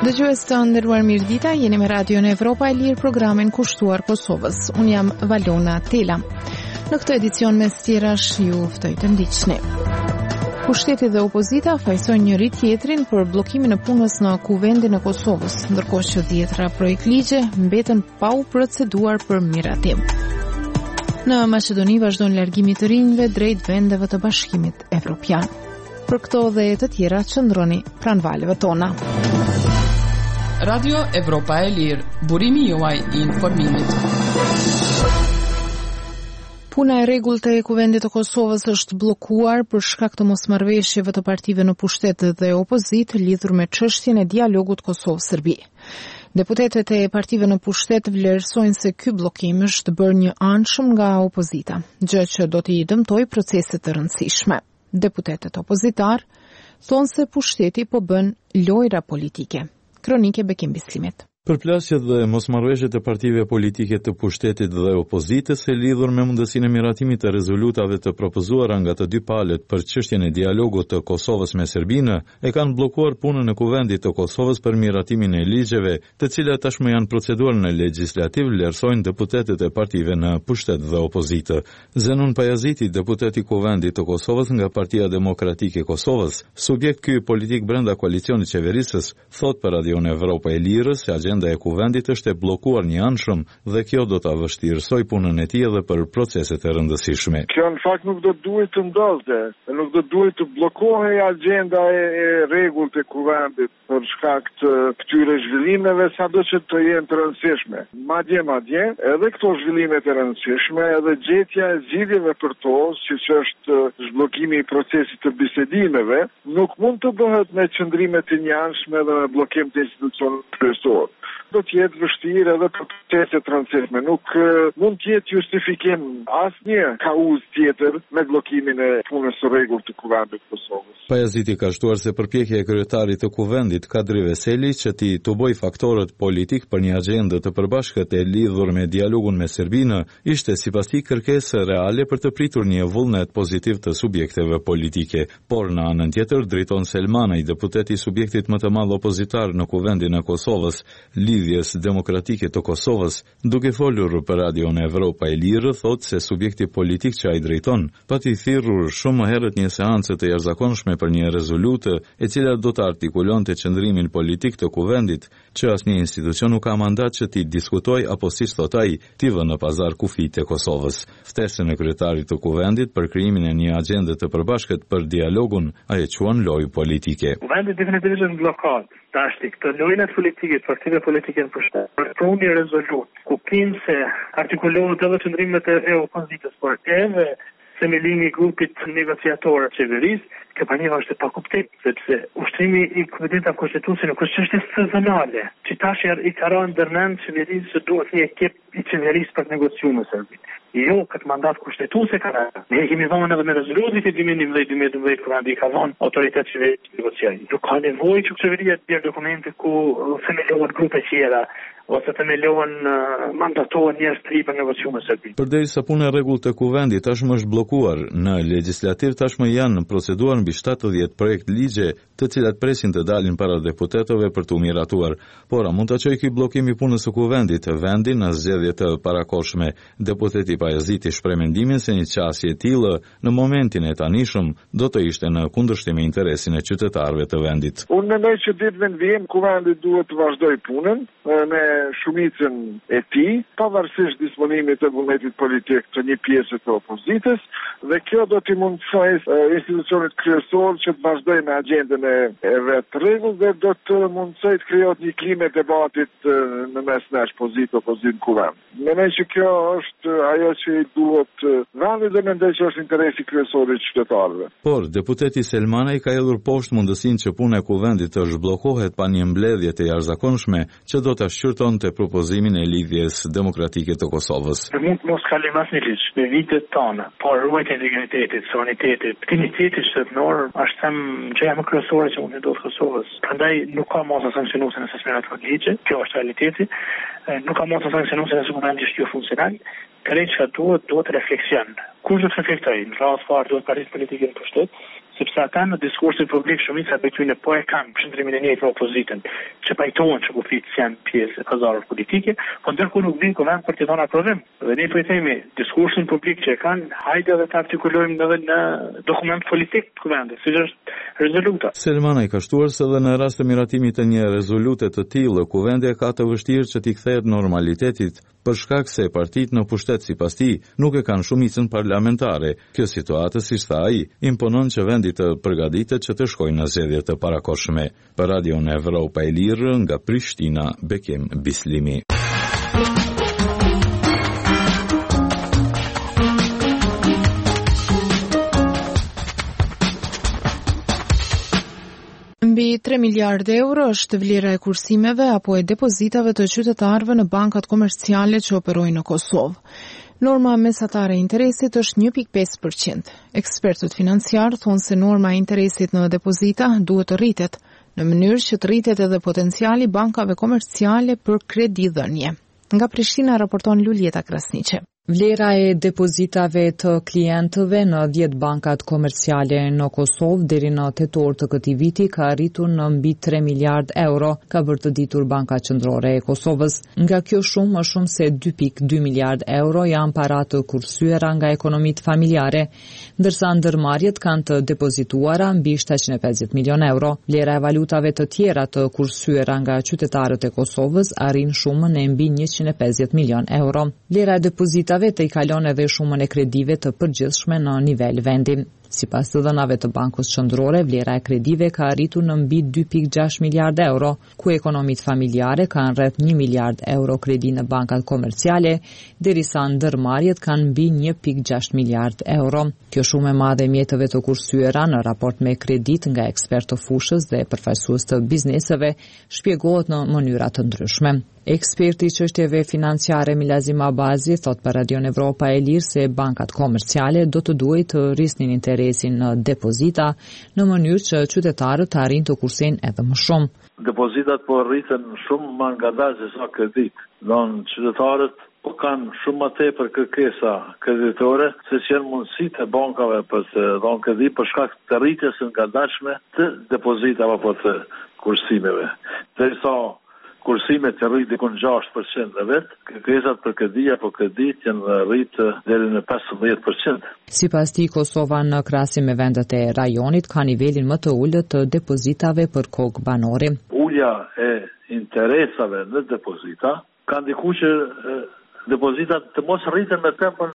Dëgjues të nderuar, mirëdita, jeni me Radion Evropa e Lirë, programin kushtuar Kosovës. Unë jam Valona Tela. Në këtë edicion mes tjerash ju ftoj të ndiqni. Pushteti dhe opozita fajsojnë njëri tjetrin për bllokimin e punës në Kuvendin e Kosovës, ndërkohë që 10 projekt ligje mbeten pa u proceduar për miratim. Në Maqedoni vazhdon largimi të rinjve drejt vendeve të Bashkimit Evropian. Për këto dhe të tjera qëndroni pranë valeve tona. Radio Evropa e Lirë, burimi juaj I informimit. Puna e rregullt e Kuvendit të Kosovës është bllokuar për shkak të mosmarrëveshjeve të partive në pushtet dhe opozitë lidhur me çështjen e dialogut Kosovë-Serbi. Deputetët e partive në pushtet vlerësojnë se ky bllokim është bërë një anshëm nga opozita, gjë që do t'i dëmtojë procese të rëndësishme. Deputetët opozitar thonë se pushteti po bën lojra politike. Kronike Bekim Bislimit. Përplasjet dhe mosmarrëveshjet e partive politike të pushtetit dhe opozitës e lidhur me mundësinë e miratimit të rezolutave të propozuara nga të dy palët për çështjen e dialogut të Kosovës me Serbinë e kanë bllokuar punën e Kuvendit të Kosovës për miratimin e ligjeve, të cilat tashmë janë procedurën e legjislativ, vlerësojnë deputetët e partive në pushtet dhe opozitë. Zenon Pajaziti, deputet I Kuvendit të Kosovës nga Partia Demokratike e Kosovës, subjekt ky politik brenda koalicionit qeverisës, thot për Radion Evropa e Lirës se agenda e Kuvendit është e bllokuar një anshëm dhe kjo do ta vështirësoj punën e tij edhe për proceset e rëndësishme. Kjo në fakt nuk do duhet të ndodhte, nuk do duhet të bllokohej agenda e rregullt e Kuvendit për shkak të këtyre zhvillimeve, sado që të jenë të rëndësishme. Madje, edhe këto zhvillime të rëndësishme, edhe gjetja e zgjidhjeve për to, siç është zhbllokimi I procesit të bisedimeve, nuk mund të bëhet me qëndrime të njëanshme dhe me bllokim të institucionit kryesor. Do të jetë vështirë edhe për procese të rëndësishme. Nuk mund të jetë justifikim asnjë kauzë tjetër me bllokimin e punës së rregullt të Kuvendit të Kosovës. Pajaziti ka shtuar se përpjekja e kryetarit të Kuvendit Kadri Veseli që t'i tuboj faktorët politik për një agjendë të përbashkët e lidhur me dialogun me Serbinë ishte sipas tij kërkesë reale për të pritur një vullnet pozitiv të subjekteve politike. Por në anën tjetër drejton Selmanaj, deputeti I subjektit më të madh opozitar në Kuvendin e Kosovës, Lidhjes Demokratike të Kosovës, duke folur për Radion Evropa e Lirë, thotë se subjekti politik që ai drejton pati thirrur shumë herët një seancë të jashtëzakonshme për një rezolutë e cila do të artikulonte qëndrimin politik të Kuvendit, që asnjë institucion nuk ka mandat që t'i diskutojë apo siç thot ai, t'i vënë në pazar kufijtë e Kosovës. Ftesën e kryetarit të Kuvendit për krijimin e një agjende të përbashkët për dialogun ai e quan lojë politike. Kuvendi definitivisht është bllokuar. Tashti këtë lojën politike, partive politike në pushtet, për pruni rezolut, ku kinë se artikulohet edhe qëndrimet e opozitës, por edhe themelimi I grupit negociator qeverisë, kjo paniva është e pakuptim, sepse ushtrimi I Kuvendit konstitucionit nuk është çështje sezonale, që tash I ka rënë ndërmend qeverisë se duhet një ekip I qeverisë për negociu me Serbinë. Jo, këtë mandat kushtetuese ka rënë. Ne kemi dhënë edhe me rezolutit e 2011-2012 Kuvendi ka dhënë autoritet qeverisë të negociojë. Nuk ka nevojë që qeveria të bjerë dokumente ku themelohen grupe tjera ose themelohen mandatohen njerëz të ri për negociu me Serbinë. Përderisa puna e rregullt të Kuvendit tashmë është bllokuar, në legjislativ tashmë janë në procedurë mbi 70 projekt ligje, të cilat presin të dalin para deputetëve për të miratuar. Por a mund ta çojë ky bllokim I punës së Kuvendit vendin në zgjedhje të parakohshme? Deputeti Pajaziti shpreh mendimin se një qasje e tillë në momentin e tanishëm do të ishte në kundërshtim me interesin e qytetarëve të vendit. Unë mendoj që ditën e vijim Kuvendi duhet të vazhdojë punën me shumicën e tij, pavarësisht disponimit të vullnetit politik të një pjesë të opozitës, dhe kjo do t'i mundsojë institucionit kryesor që të vazhdojë me agjendën e vet rregull dhe do të mundsojë të krijohet një klimë debatit në mes nesh opozit Kuvend. Mendoj që kjo është ajo që I duhet vendit dhe mendoj që është interesi kryesor I qytetarëve. Por deputeti Selmanaj ka hedhur poshtë mundësinë që puna e Kuvendit të zhbllokohet pa një mbledhje të jashtëzakonshme që do ta shqyrtonte propozimin e Lidhjes Demokratike të Kosovës. Mund mos kalim asnjë ligj me vitet tona, por ruajtja e integritetit, suverenitetit, dignitetit shtetëror është them gjëja më kryesore që mund të ndodhë Kosovës. Prandaj nuk ka mos sanksionuese nëse smerat të ligje, kjo është realiteti. Nuk ka mos sanksionuese nëse Kuvendi është jo funksional. Kërejt që duhet refleksion. Kush do të reflektojë? Në rast parë duhet partitë politike në pushtet, sepse ata në diskursin publik shumica e tyre po e kanë qendrimin e njëjtë me opozitën, që pajtohen që kufit janë pjesë e pazareve politike, po ndërkohë nuk vinë kuvend për të dhënë aprovim. Dhe ne po i themi diskursin publik që e kanë, hajde edhe ta artikulojmë edhe në dokument politik të kuvendit, siç është rezoluta. Selmana i ka shtuar se edhe në rast të miratimit të një rezolute të tillë, kuvendi ka të vështirë që t'i kthehet normalitetit për shkak se partitë në pushtet sipas tij nuk e kanë shumicën parlamentare. Kjo situatë, siç tha ai, imponon që vendi të përgatitet që të shkojnë në zgjedhje të parakohshme. Për Radion Evropa e Lirë nga Prishtina, Bekim Bislimi. Mbi 3 miliardë euro është vlera e kursimeve apo e depozitave të qytetarëve në bankat komerciale që operojnë në Kosovë. Norma mesatare e interesit është 1.5%. Ekspertët financiarë thonë se norma e interesit në depozita duhet të rritet, në mënyrë që të rritet edhe potenciali bankave komerciale për kredidhënie. Nga Prishtina raporton Luljeta Krasniqe. Vlera e depozitave të klientëve në 10 bankat komerciale në Kosovë deri në tetor të këtij viti ka arritur në mbi 3 miliard euro, ka vërtetuar Banka Qendrore e Kosovës. Nga kjo shumë më shumë se 2.2 miliard euro janë para të kursyeera nga ekonomitë familjare, ndërsa ndërmarrjet kanë të depozituara mbi 750 milion euro. Vlera e valutave të tjera të kursyeera nga qytetarët e Kosovës arrin shumën e mbi 150 milion euro. Vlera e depozitave të i kalon edhe shumën e kredive të përgjithshme në nivel vendi. Sipas të dhënave të Bankës Qendrore, vlera e kredive ka arritur në mbi 2.6 miliard euro, ku ekonomitë familjare kanë rreth 1 miliard euro kredi në bankat komerciale, derisa ndërmarrjet kanë mbi 1.6 miliard euro. Kjo shumë e madhe e mjeteve të kursyera në raport me kredit nga ekspertë të fushës dhe përfaqësues të bizneseve shpjegohet në mënyra të ndryshme. Eksperti i çështjeve financiare Milazim Abazi thot për Radion Evropa e Lirë se bankat komerciale do të duhet të rrisnin interesin në depozita në mënyrë që qytetarët të arrijnë të kursejnë edhe më shumë. Depozitat po rriten shumë më ngadalë se sa kredit. Don qytetarët po kanë shumë më tepër kërkesa kreditore se që janë mundësitë e bankave për të dhënë kredi për shkak të rritjes së ngadalshme të depozitave apo të kursimeve. Derisa kursimet të rritë dikon 6% dhe vetë, kërkesat për kredi apo kredit janë rritë deri në 15%. Sipas tij, Kosova në krahasim me vendet e rajonit ka nivelin më të ulët të depozitave për kokë banore. Ulja e interesave në depozita ka ndikuar që depozitat të mos rriten me tempën